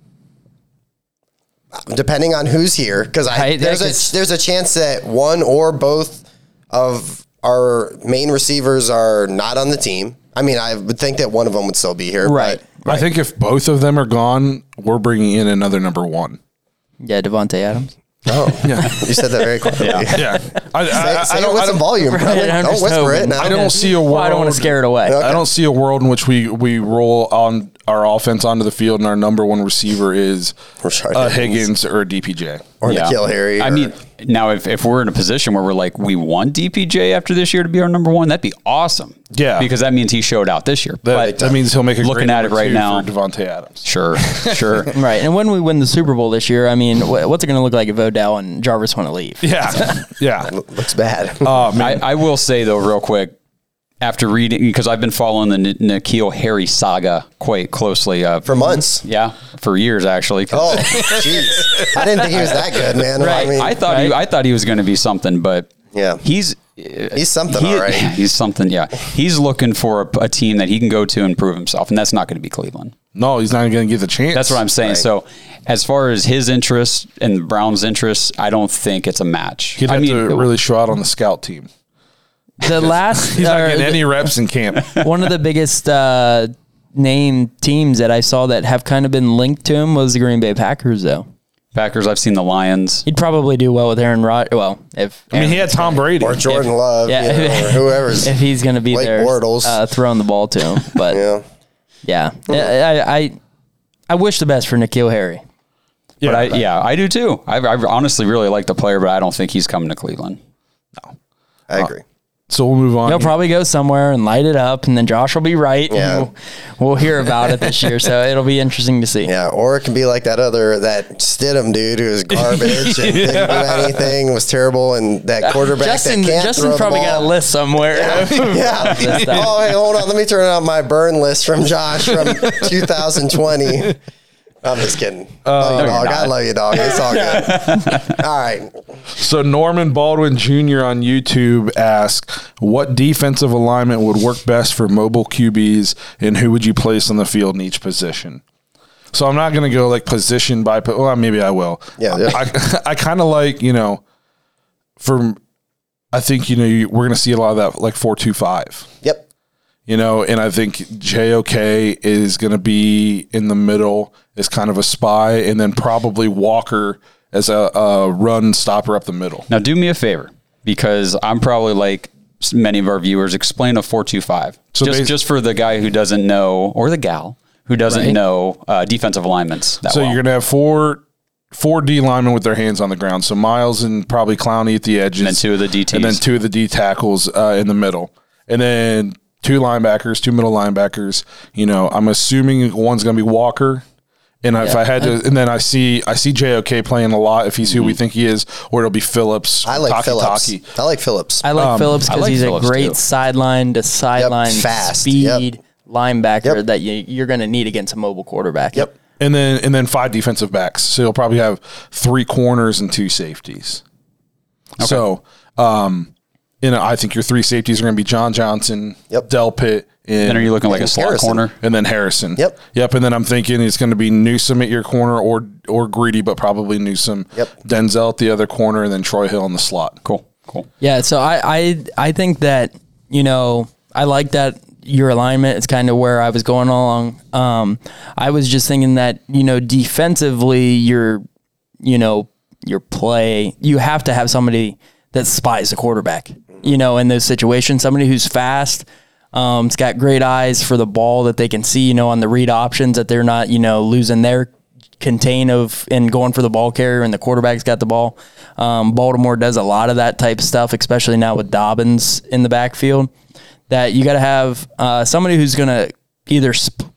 depending on who's here, because I, Right, there's yeah, a 'cause- there's a chance that one or both of our main receivers are not on the team. I mean, I would think that one of them would still be here. Right. But I think if both of them are gone, we're bringing in another number one. Yeah, Devontae Adams. oh, yeah. You said that very quickly. Yeah, I, Say, I, say I it don't, with I some don't, volume, brother. Right, I'm Don't just whisper it hoping. now. I don't see a world. Well, I don't want to scare it away. I don't see a world in which we we roll on our offense onto the field and our number one receiver is Rashard a Higgins. Higgins or a D P J. Or Nikhil Harry. I or- mean, now if, if we're in a position where we're like, we want D P J after this year to be our number one, that'd be awesome. Yeah. Because that means he showed out this year. That, but that means he'll make a looking great at it number right two now, for Devontae Adams. sure, sure. Right. And when we win the Super Bowl this year, I mean, wh- what's it going to look like if Odell and Jarvis want to leave? Yeah, yeah. looks bad. Oh I, man, I will say though, real quick, after reading, because I've been following the N- Nikhil Harry saga quite closely. Uh, For months. yeah, for years actually. 'cause Oh, jeez. I didn't think he was that good, man. Right. I mean, I thought he, I thought he was going to be something, but Yeah. he's he's something, he- all right. He's something, yeah. He's looking for a, a team that he can go to and prove himself, and that's not going to be Cleveland. no, he's not even going to get the chance. That's what I'm saying. Right. So, as far as his interests and Brown's interests, I don't think it's a match. He'd I have mean, to really show out on the scout team. The last, He's not or getting the- any reps in camp. one of the biggest uh, name teams that I saw that have kind of been linked to him was the Green Bay Packers, though. Packers, I've seen the Lions. He'd probably do well with Aaron Rodgers. Well, if I mean, he had Tom Brady. Or Jordan Love, yeah, you know, or whoever's. if he's going to be Blake there, Bortles. uh, throwing the ball to him. But yeah. yeah, I, I I wish the best for Nikhil Harry. But I, yeah, I do too. I, I honestly really like the player, but I don't think he's coming to Cleveland. I agree. So we'll move on. He'll probably go somewhere and light it up, and then Josh will be right. Yeah. And we'll, we'll hear about it this year, so it'll be interesting to see. Yeah, or it can be like that other that Stidham dude who was garbage and didn't do anything, was terrible, and that quarterback Justin, that can't Justin throw the probably ball. got a list somewhere. Yeah. This stuff. Oh, hey, hold on. Let me turn out my burn list from Josh from two thousand twenty. I'm just kidding. love you, no, dog. you're I not. love you, dog. It's all good. All right. So Norman Baldwin Junior on YouTube asked, what defensive alignment would work best for mobile Q Bs, and who would you place on the field in each position? So I'm not going to go like position by, po- well, maybe I will. Yeah, yeah. I, I kind of like, you know, for, I think, you know, you, we're going to see a lot of that like four two five. Yep. You know, and I think J O K is going to be in the middle as kind of a spy, and then probably Walker as a, a run stopper up the middle. Now, do me a favor, because I'm probably like many of our viewers, explain a four two five. So just, basi- just for the guy who doesn't know, or the gal who doesn't Right. know uh, defensive alignments that So well. you're going to have four four D linemen with their hands on the ground. So Miles and probably Clowney at the edges. And then two of the D Ts. And then two of the D tackles uh, in the middle. And then two linebackers, two middle linebackers. You know, I'm assuming one's going to be Walker. And if I had to, and then I see I see J O K playing a lot if he's who we think he is, or it'll be Phillips. I like Taki Phillips. Taki. I like Phillips. I like Phillips I because like he's Phillips a great too. sideline to sideline fast. speed Yep. linebacker Yep. that you, you're going to need against a mobile quarterback. Yep. And then and then five defensive backs. So you'll probably have three corners and two safeties. So, um, you know, I think your three safeties are going to be John Johnson, Yep. Delpit, and, then are you looking like a And slot Harrison. corner? and then Harrison. Yep. Yep. And then I'm thinking it's going to be Newsome at your corner, or or Greedy, but probably Newsome. Yep. Denzel at the other corner, and then Troy Hill in the slot. Cool, cool. Yeah, so I, I I think that, you know, I like that your alignment is kind of where I was going along. Um, I was just thinking that, you know, defensively, your, you know, your play, you have to have somebody that spies the quarterback, you know, in those situations, somebody who's fast. Um, it's got great eyes for the ball that they can see, you know, on the read options, that they're not, you know, losing their contain of and going for the ball carrier and the quarterback's got the ball. Um, Baltimore does a lot of that type of stuff, especially now with Dobbins in the backfield, that you got to have uh, somebody who's going to either sp-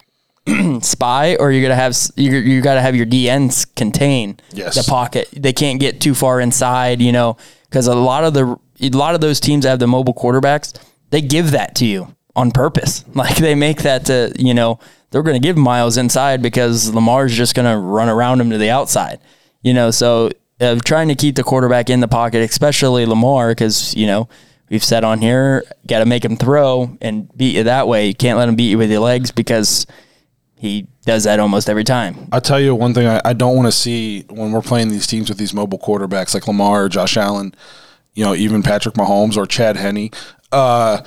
spy, or you're going to have, you you got to have your D Ns contain Yes. the pocket. They can't get too far inside, you know, because a lot of the, a lot of those teams that have the mobile quarterbacks, they give that to you on purpose. Like they make that to, you know, they're going to give Miles inside because Lamar's just going to run around him to the outside. You know, so uh, trying to keep the quarterback in the pocket, especially Lamar, because, you know, we've said on here, got to make him throw and beat you that way. You can't let him beat you with your legs because he does that almost every time. I'll tell you one thing I, I don't want to see when we're playing these teams with these mobile quarterbacks like Lamar, Josh Allen, you know, even Patrick Mahomes or Chad Henne. Uh,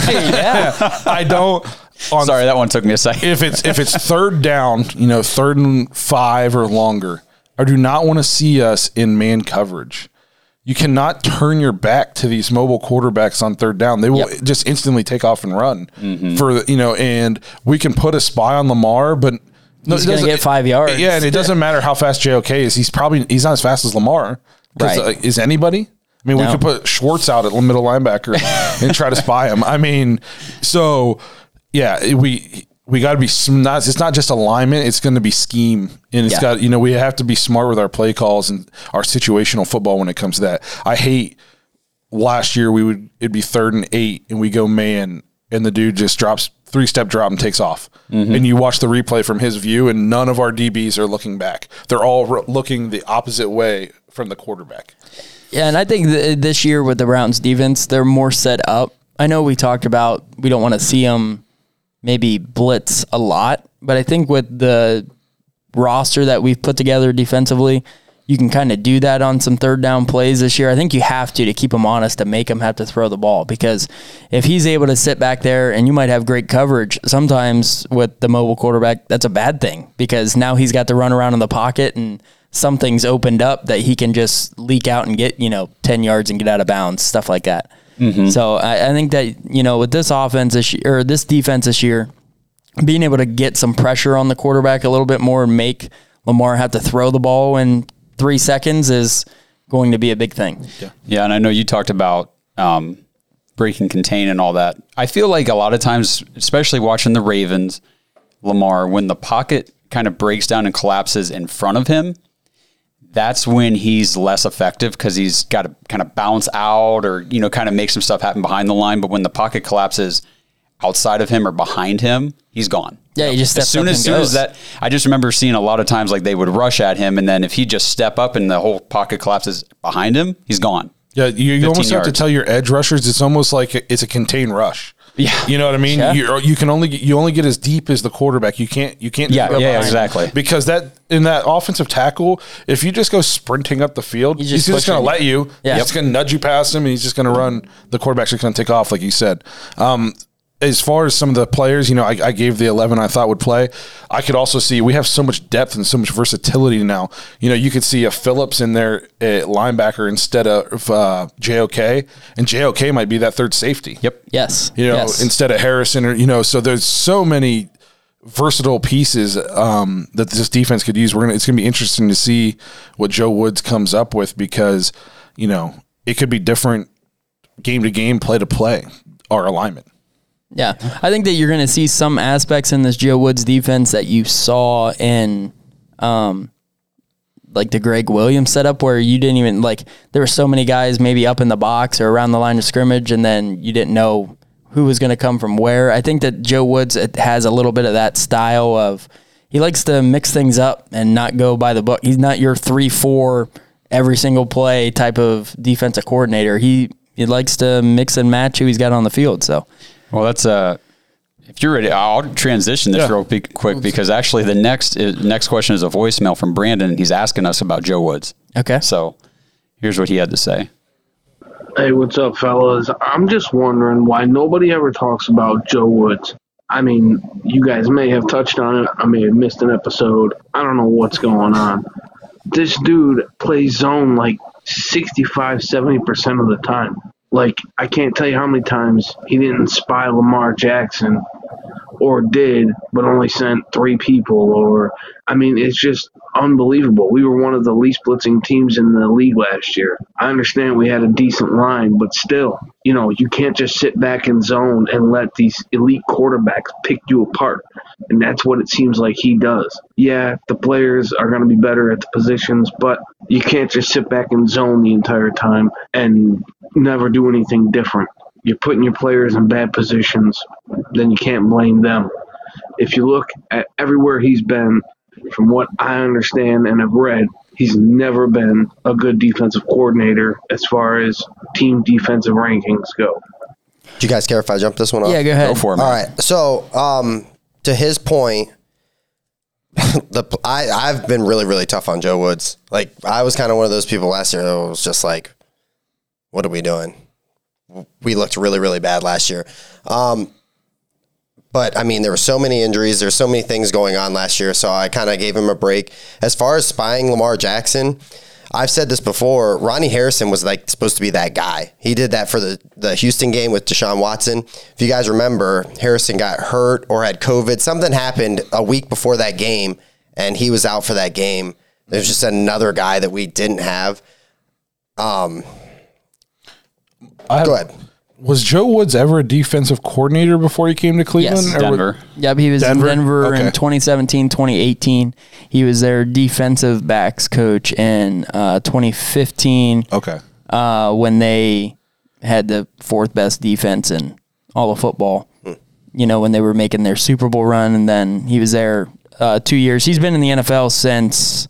yeah, I don't. On, Sorry, that one took me a second. if it's if it's third down, you know, third and five or longer, I do not want to see us in man coverage. You cannot turn your back to these mobile quarterbacks on third down. They will yep. just instantly take off and run mm-hmm. for you know. And we can put a spy on Lamar, but no, he's going to get five yards. Yeah, and it doesn't matter how fast J O K is. He's probably he's not as fast as Lamar. Right? Uh, is anybody? I mean, no. we could put Schwartz out at middle linebacker and try to spy him. I mean, so. Yeah, we we got to be not. It's not just alignment; it's going to be scheme, and it's yeah. got you know we have to be smart with our play calls and our situational football when it comes to that. I hate last year we would it'd be third and eight, and we go man, and the dude just drops three step drop and takes off, mm-hmm. and you watch the replay from his view, and none of our D Bs are looking back; they're all re- looking the opposite way from the quarterback. Yeah, and I think th- this year with the Browns defense, they're more set up. I know we talked about we don't want to see them maybe blitz a lot, but I think with the roster that we've put together defensively, you can kind of do that on some third down plays this year. I think you have to to keep him honest, to make him have to throw the ball, because if he's able to sit back there and you might have great coverage, sometimes with the mobile quarterback, that's a bad thing because now he's got to run around in the pocket and something's opened up that he can just leak out and get, you know, ten yards and get out of bounds, stuff like that. Mm-hmm. So I, I think that, you know, with this offense this year, or this defense this year, being able to get some pressure on the quarterback a little bit more and make Lamar have to throw the ball in three seconds is going to be a big thing. Yeah, yeah, and I know you talked about um, breaking contain and all that. I feel like a lot of times, especially watching the Ravens, Lamar, when the pocket kind of breaks down and collapses in front of him, that's when he's less effective because he's got to kind of bounce out or, you know, kind of make some stuff happen behind the line. But when the pocket collapses outside of him or behind him, he's gone. Yeah, he just steps as soon up as soon as that. I just remember seeing a lot of times like they would rush at him, and then if he just step up and the whole pocket collapses behind him, he's gone. Yeah, you, you almost yards. have to tell your edge rushers it's almost like it's a contained rush. Yeah, you know what I mean. Yeah. You you can only get, you only get as deep as the quarterback. You can't you can't. Yeah, yeah, exactly. Because that in that offensive tackle, if you just go sprinting up the field, he's just, just going to let you. Yeah, he's going to nudge you past him, and he's just going to run. The quarterback's just going to take off, like you said. Um, As far as some of the players, you know, I, I gave the eleven I thought would play. I could also see we have so much depth and so much versatility now. You know, you could see a Phillips in there at linebacker instead of uh, J O K, and J O K might be that third safety. Yep. Yes. You know, yes. instead of Harrison, or you know, so there's so many versatile pieces um, that this defense could use. We're gonna. It's gonna be interesting to see what Joe Woods comes up with because, you know, it could be different game to game, play to play, our alignment. Yeah, I think that you're going to see some aspects in this Joe Woods defense that you saw in, um, like the Greg Williams setup, where you didn't even like. There were so many guys maybe up in the box or around the line of scrimmage, and then you didn't know who was going to come from where. I think that Joe Woods has a little bit of that style of he likes to mix things up and not go by the book. He's not your three four every single play type of defensive coordinator. He he likes to mix and match who he's got on the field. So. Well, that's uh, if you're ready, I'll transition this yeah. real quick because actually the next next question is a voicemail from Brandon. He's asking us about Joe Woods. Okay. So here's what he had to say. Hey, what's up, fellas? I'm just wondering why nobody ever talks about Joe Woods. I mean, you guys may have touched on it. I may have missed an episode. I don't know what's going on. This dude plays zone like sixty-five, seventy percent of the time. Like, I can't tell you how many times he didn't spy Lamar Jackson or did, but only sent three people. Or, I mean, it's just unbelievable. We were one of the least blitzing teams in the league last year. I understand we had a decent line, but still, you know, you can't just sit back in zone and let these elite quarterbacks pick you apart. And that's what it seems like he does. Yeah, the players are going to be better at the positions, but you can't just sit back in zone the entire time and never do anything different. You're putting your players in bad positions, then you can't blame them. if you look at everywhere he's been, from what I understand and have read, he's never been a good defensive coordinator as far as team defensive rankings go. Do you guys care if I jump this one off? Yeah, go ahead. Go for it, man. All right. So, um, to his point, the I, I've been really, really tough on Joe Woods. Like, I was kind of one of those people last year that was just like, what are we doing? We looked really, really bad last year. Um, but, I mean, there were so many injuries. There's so many things going on last year, so I kind of gave him a break. As far as spying Lamar Jackson, I've said this before, Ronnie Harrison was like supposed to be that guy. He did that for the, the Houston game with Deshaun Watson. If you guys remember, Harrison got hurt or had COVID. Something happened a week before that game, and he was out for that game. There's just another guy that we didn't have. Um, I, go ahead. Was Joe Woods ever a defensive coordinator before he came to Cleveland? Yes. Or Denver. Yep, he was Denver? in Denver Okay. in twenty seventeen, twenty eighteen. He was their defensive backs coach in uh, twenty fifteen Okay. uh, when they had the fourth best defense in all of football. Hmm. You know, when they were making their Super Bowl run, and then he was there uh, two years. He's been in the N F L since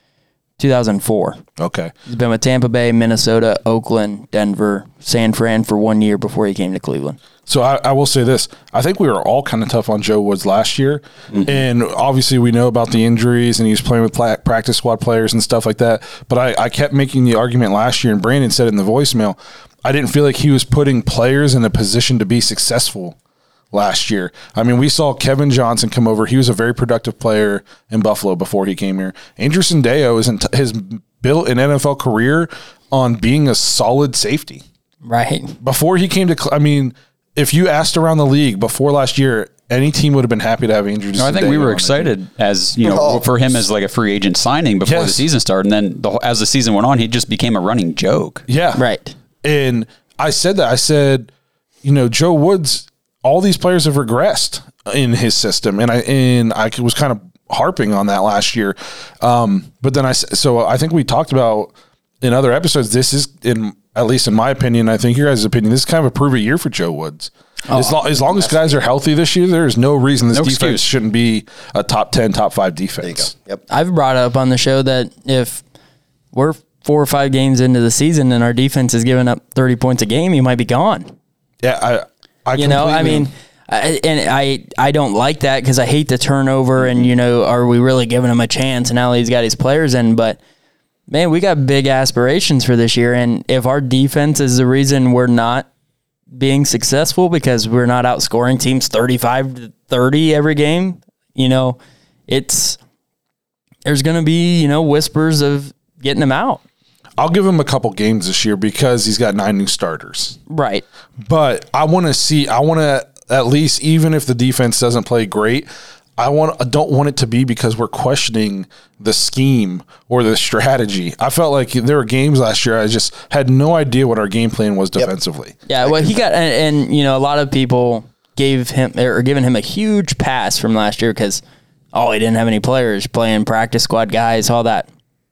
two thousand four. Okay. He's been with Tampa Bay, Minnesota, Oakland, Denver, San Fran for one year before he came to Cleveland. So I, I will say this. I think we were all kind of tough on Joe Woods last year. Mm-hmm. And obviously we know about the injuries and he was playing with pla- practice squad players and stuff like that. But I, I kept making the argument last year, and Brandon said in the voicemail, I didn't feel like he was putting players in a position to be successful last year. I mean, we saw Kevin Johnson come over. He was a very productive player in Buffalo before he came here. Andrew Sandeo isn't, has built an N F L career on being a solid safety. Right. Before he came to, I mean, if you asked around the league before last year, any team would have been happy to have Andrew Sandeo. No, I think we were on excited as, you know, Oh. for him as like a free agent signing before Yes. the season started. And then the, whole- as the season went on, he just became a running joke. Yeah. Right. And I said that. I said, you know, Joe Woods, all these players have regressed in his system. And I and I was kind of harping on that last year. Um, but then I, s- so I think we talked about in other episodes, this is, in at least in my opinion, I think your guys' opinion, this is kind of a prove it year for Joe Woods. as, long, as long as guys are healthy this year, there is no reason this No defense excuse. shouldn't be a top ten, top five defense. Yep. I've brought up on the show that if we're four or five games into the season and our defense is giving up thirty points a game, you might be gone. Yeah, I, I You know, I completely- mean, I, and I I don't like that because I hate the turnover. And you know, are we really giving him a chance? And now he's got his players in, but man, we got big aspirations for this year. And if our defense is the reason we're not being successful because we're not outscoring teams thirty-five to thirty every game, you know, it's there's going to be you know whispers of getting him out. I'll give him a couple games this year because he's got nine new starters. Right. But I want to see, I want to at least, even if the defense doesn't play great, I want, I don't want it to be because we're questioning the scheme or the strategy. I felt like there were games last year I just had no idea what our game plan was defensively. Yeah, well, he got, and, and you know, a lot of people gave him or given him a huge pass from last year because, oh, he didn't have any players playing practice squad guys, all that.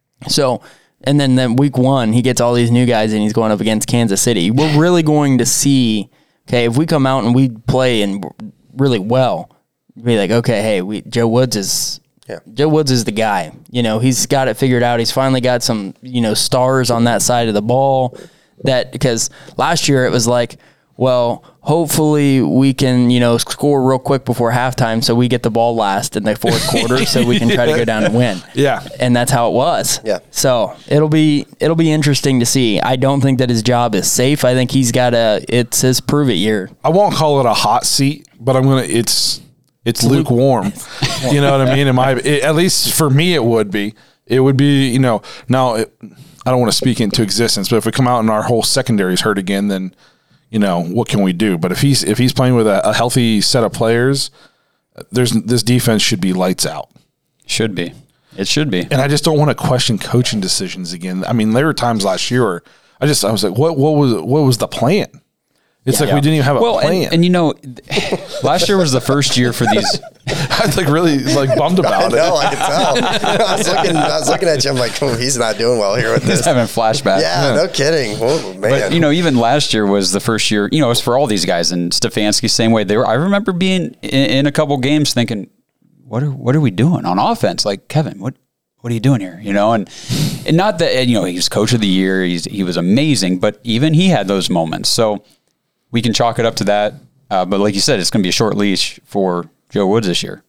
So, and then, then week one, he gets all these new guys and he's going up against Kansas City. We're really going to see, okay, if we come out and we play and really well, be like, okay, hey, we Joe Woods is Yeah. Joe Woods is the guy. You know, he's got it figured out. He's finally got some, you know, stars on that side of the ball. That because last year it was like, well, hopefully we can, you know, score real quick before halftime so we get the ball last in the fourth quarter so we can try to go down and win. Yeah. And that's how it was. Yeah. So it'll be it'll be interesting to see. I don't think that his job is safe. I think he's got a it's his prove it year. I won't call it a hot seat, but I'm going to, it's, it's lukewarm. You know what I mean? Am I, it, at least for me, it would be. It would be, you know, now it, I don't want to speak into existence, but if we come out and our whole secondary is hurt again, then, you know, what can we do? But if he's if he's playing with a, a healthy set of players, there's this defense should be lights out. Should be. It should be. And I just don't want to question coaching decisions again. I mean, there were times last year where I just I was like, what what was what was the plan? It's like we didn't even have a Well, plan. and, and you know, last year was the first year for these. I was like really like bummed about I know, it. I could tell. I was looking, I was looking at you. I'm like, oh, he's not doing well here with He's this. having flashbacks. Yeah, no kidding. Oh, man. But, you know, even last year was the first year, you know, it was for all these guys, and Stefanski, same way. They were, I remember being in, in a couple games thinking, what are, what are we doing on offense? Like, Kevin, what, what are you doing here? You know, and, and not that, you know, he's coach of the year. He's, he was amazing, but even he had those moments. So we can chalk it up to that. Uh, but like you said, it's going to be a short leash for Joe Woods this year.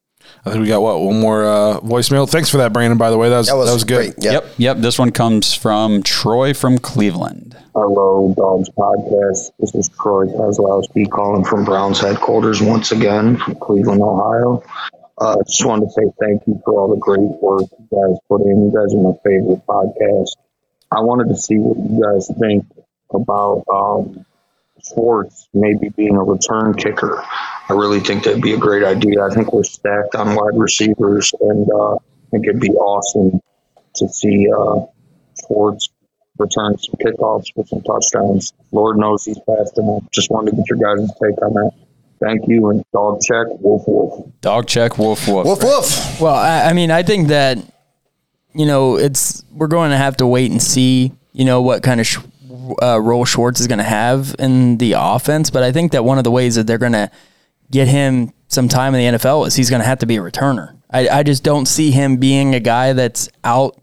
I think we got what one more uh, voicemail. Thanks for that, Brandon. By the way, that was that was, that was good. Great. Yep. Yep. Yep. This one comes from Troy from Cleveland. Hello, Dogs Podcast. This is Troy Kozlowski calling from Browns headquarters once again from Cleveland, Ohio. I uh, just wanted to say thank you for all the great work you guys put in. You guys are my favorite podcast. I wanted to see what you guys think about um, Schwartz maybe being a return kicker. I really think that'd be a great idea. I think we're stacked on wide receivers, and uh, I think it'd be awesome to see uh, Schwartz return some kickoffs with some touchdowns. Lord knows he's fast enough. Just wanted to get your guys' take on that. Thank you, and dog check, woof, woof. Dog check, woof, woof. Woof, woof. Well, I, I mean, I think that, you know, it's we're going to have to wait and see, you know, what kind of sh- uh, role Schwartz is going to have in the offense. But I think that one of the ways that they're going to get him some time in the N F L is he's going to have to be a returner. I, I just don't see him being a guy that's out,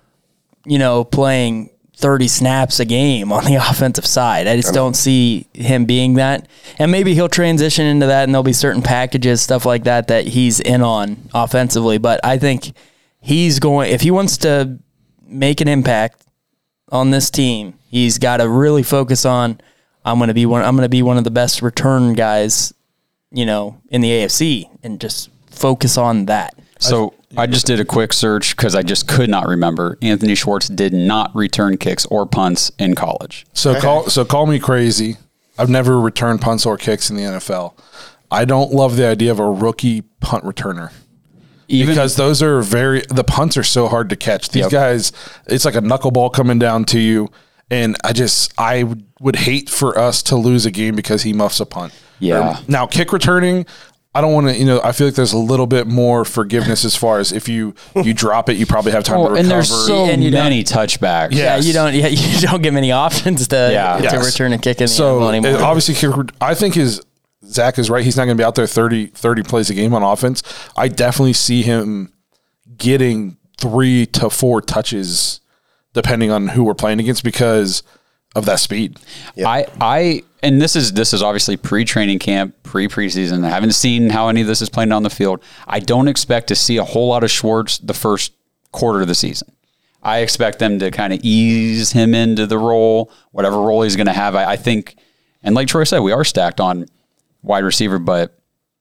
you know, playing thirty snaps a game on the offensive side. I just don't see him being that. And maybe he'll transition into that, and there'll be certain packages, stuff like that, that he's in on offensively. But I think he's going, if he wants to make an impact on this team, he's got to really focus on, I'm going to be one, I'm going to be one of the best return guys, you know, in the A F C, and just focus on that. So I just did a quick search because I just could not remember. Anthony Schwartz did not return kicks or punts in college. So call so call me crazy. I've never returned punts or kicks in the N F L. I don't love the idea of a rookie punt returner. Even, because those are very the punts are so hard to catch. These Yep. guys, it's like a knuckleball coming down to you, and I just I would, would hate for us to lose a game because he muffs a punt. Yeah. Or, now kick returning, I don't want to, you know, I feel like there's a little bit more forgiveness as far as if you you drop it, you probably have time Oh, to recover. and there's so And you many touchbacks. Yeah. Yeah, you don't. Yeah, you don't get many options to Yeah. to Yes. return a kick in the So N F L anymore. it- obviously, kick- I think his Zach is right. He's not going to be out there thirty, thirty plays a game on offense. I definitely see him getting three to four touches, depending on who we're playing against, because of that speed. I, I, and this is this is obviously pre-training camp, pre-preseason. I haven't seen how any of this is playing on the field. I don't expect to see a whole lot of Schwartz the first quarter of the season. I expect them to kind of ease him into the role, whatever role he's going to have. I, I think, and like Troy said, we are stacked on wide receiver, but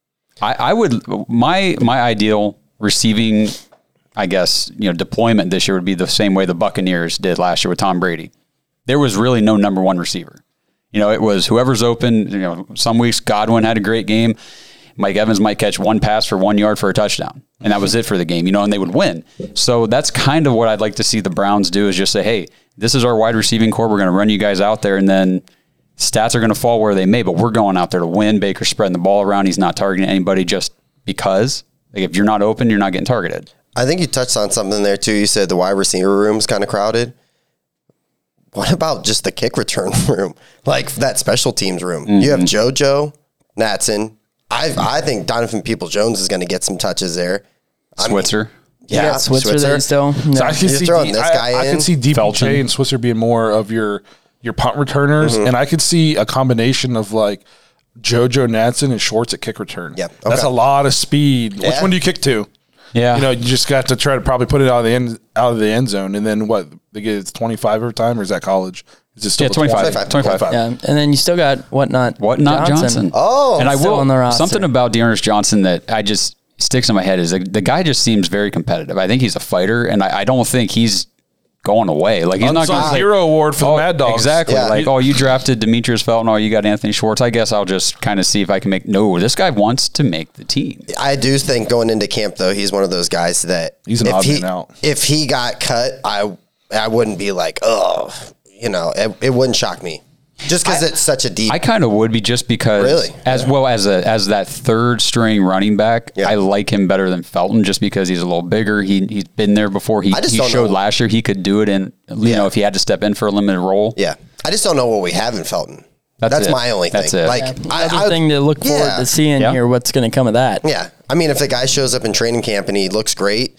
I, I would my my ideal receiving, I guess, you know, deployment this year would be the same way the Buccaneers did last year with Tom Brady. There was really no number one receiver. You know, it was whoever's open. You know, some weeks Godwin had a great game. Mike Evans might catch one pass for one yard for a touchdown, and that was it for the game, you know, and they would win. So that's kind of what I'd like to see the Browns do, is just say, hey, this is our wide receiving core. We're going to run you guys out there, and then stats are going to fall where they may, but we're going out there to win. Baker's spreading the ball around. He's not targeting anybody just because. Like, if you're not open, you're not getting targeted. I think you touched on something there too. You said the wide receiver room's kind of crowded. What about just the kick return room? Like that special teams room. Mm-hmm. You have JoJo, Natson. I I think Donovan Peoples-Jones is going to get some touches there. I Switzer. Mean, yeah, yeah, Switzer, there still. No. So I could You're see throwing D- this I, guy I in? could see D P J Felton. and Switzer being more of your your punt returners, Mm-hmm. and I could see a combination of like JoJo Natson and Schwartz at kick return. Yep. That's Okay. a lot of speed. Which Yeah. one do you kick to? Yeah. You know, you just got to try to probably put it out of the end out of the end zone, and then what? They get it's twenty five every time, or is that college? Is it still Yeah, the twenty-five. twenty? twenty-five. Yeah, and then you still got whatnot. Whatnot Johnson. Oh, and I still will on the roster. something about Dearness Johnson that I just sticks in my head is the, the guy just seems very competitive. I think he's a fighter, and I, I don't think he's going away. Like he's not Unsung going to hero award for the Mad Dogs. Exactly. Yeah. Like, oh, you drafted Demetrius Felton. Oh, you got Anthony Schwartz. I guess I'll just kind of see if I can make. No, this guy wants to make the team. I do think going into camp though, he's one of those guys that He's an if odd he, man out. If he got cut, I I wouldn't be like, oh, you know, it, it wouldn't shock me. Just because it's such a deep. I kind of would be just because, Really? as well as a as that third string running back, Yeah. I like him better than Felton just because he's a little bigger. He he's been there before. He I just he don't showed know. last year he could do it, and you Yeah. know if he had to step in for a limited role. Yeah, I just don't know what we have in Felton. That's That's, it. my only thing. That's it. Like, Yeah, I, another I, thing to look forward yeah. to seeing Yeah. here. What's going to come of that? Yeah, I mean, if the guy shows up in training camp and he looks great,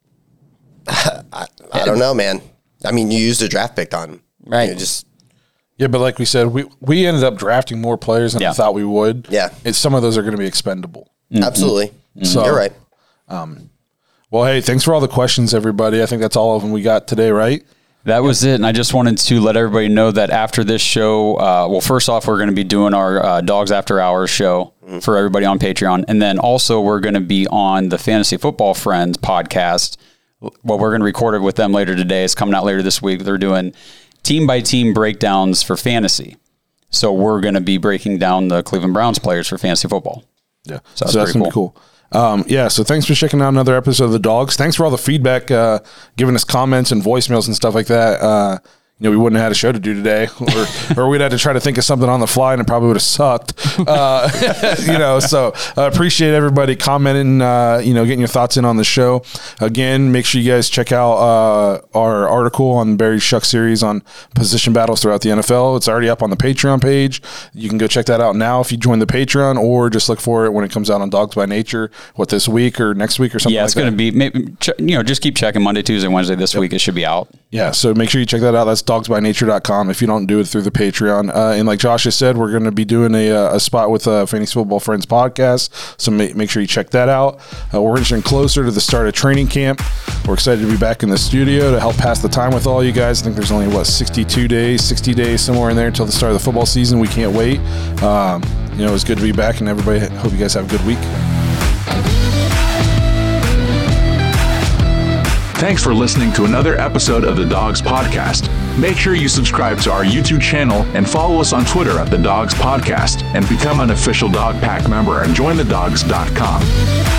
I, I don't know, man. I mean, you used a draft pick on him, Right. You just Yeah, but like we said, we we ended up drafting more players than Yeah. I thought we would. Yeah. It's, some of those are going to be expendable. absolutely. So- You're right. Well, hey, thanks for all the questions, everybody. I think that's all of them we got today, right? That was it. And I just wanted to let everybody know that after this show, uh, well, first off, we're going to be doing our uh, Dogs After Hours show for everybody on Patreon. And then also we're going to be on the Fantasy Football Friends podcast. Well, we're going to record it with them later today. It's coming out later this week. They're doing team by team breakdowns for fantasy. So we're going to be breaking down the Cleveland Browns players for fantasy football. Yeah. So So, that's that's pretty going to be cool. Um, yeah. So thanks for checking out another episode of The Dogs. Thanks for all the feedback, uh, giving us comments and voicemails and stuff like that. Uh, you know, we wouldn't have had a show to do today, or, or we'd had to try to think of something on the fly, and it probably would have sucked. Uh, you know, so I uh, appreciate everybody commenting, uh, you know, getting your thoughts in on the show. Again, make sure you guys check out uh, our article on Barry Shuck series on position battles throughout the N F L. It's already up on the Patreon page. You can go check that out now if you join the Patreon, or just look for it when it comes out on Dogs by Nature, what, this week or next week or something Yeah, like it's that. going to be, maybe, ch- you know, just keep checking Monday, Tuesday, Wednesday this week. It should be out. Yeah, so make sure you check that out. That's dogs by nature dot com if you don't do it through the Patreon. Uh, and like Josh has said, we're going to be doing a, uh, a spot with uh, Fantasy Football Friends podcast, so make, make sure you check that out. Uh, we're inching closer to the start of training camp. We're excited to be back in the studio to help pass the time with all you guys. I think there's only, what, sixty-two days, sixty days, somewhere in there until the start of the football season. We can't wait. Um, you know, it's good to be back, and everybody, hope you guys have a good week. Thanks for listening to another episode of the Dogs Podcast. Make sure you subscribe to our YouTube channel and follow us on Twitter at the Dogs Podcast, and become an official Dog Pack member at join the dogs dot com.